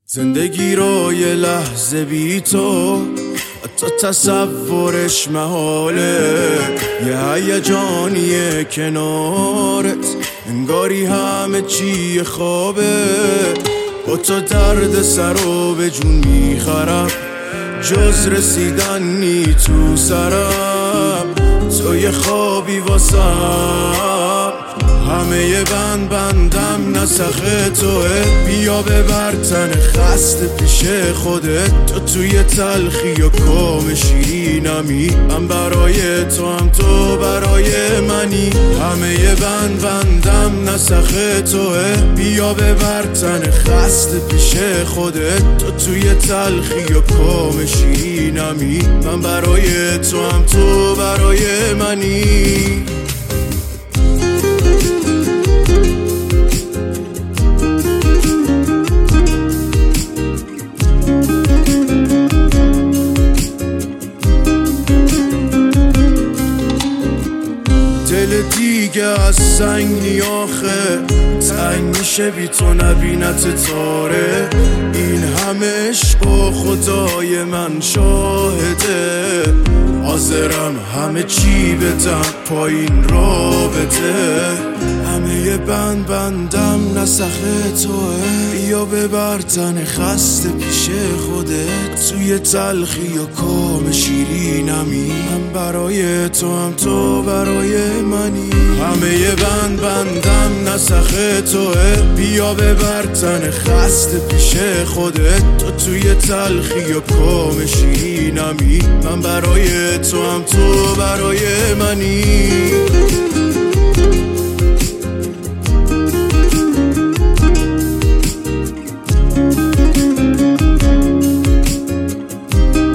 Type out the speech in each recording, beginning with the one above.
زندگی رو یه لحظه بی تو حتی تصورش محاله، یه هیجانیه کنارت انگاری همه چی خوابه. با تو درد سر رو به جون میخرم، جز رسیدن نی تو سرم. تو یه خوابی واسم، همه ی بندم نسخ توه. بیا ببر تن خسته پیش خودت، تو توی تلخی و کام شیرینمی. من برای تو هم تو برای منی، همه ی بندم نسخ توه. بیا ببر تن خسته پیش خودت، تو توی تلخی و کام شیرینمی. من برای تو هم تو برای منی. دل دیگه از سنگ آخه تنگ میشه بی تو نبینت تاره. این همه عشق و خدای من شاهده، حاضرم همه چی بدم پایین رابطه. همه ی بندم نسخه توه. بیا ببر تن خسته پیش خودت، توی تلخی و کام شیرینمی. من برای تو هم تو برای منی، همه ی بندم نسخه توه. بیا ببر تن خسته پیش خودت، تو توی تلخی و کام شیرینمی. من برای تو هم تو برای منی.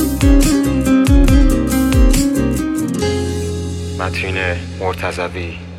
متین مرتضوی